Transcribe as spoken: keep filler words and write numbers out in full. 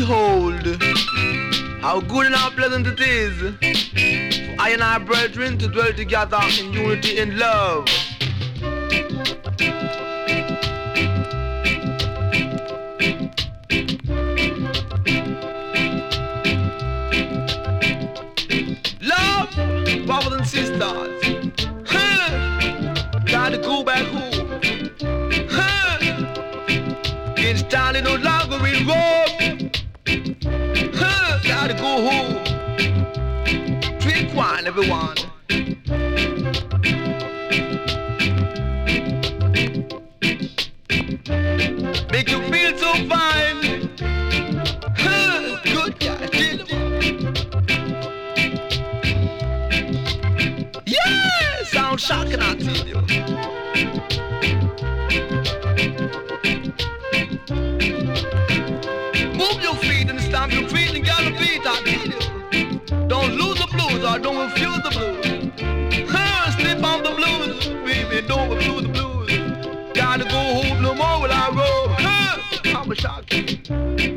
behold, how good and how pleasant it is for I and our brethren to dwell together in unity and love. Love, brothers and sisters, huh? Gotta go back home, huh? Can't stand it no longer in Rome, huh? Gotta go home. Drink wine, everyone. Make you feel so fine, huh? Good guy, chill. Yeah, sound shocking, I tell you. Move your feet and stomp your feet and gotta beat, I tell you. Don't lose the blues or don't refuse the blues. Huh, slip on the blues, baby, don't refuse the blues. Gotta go home no more will I roll. Huh, I'm a shock.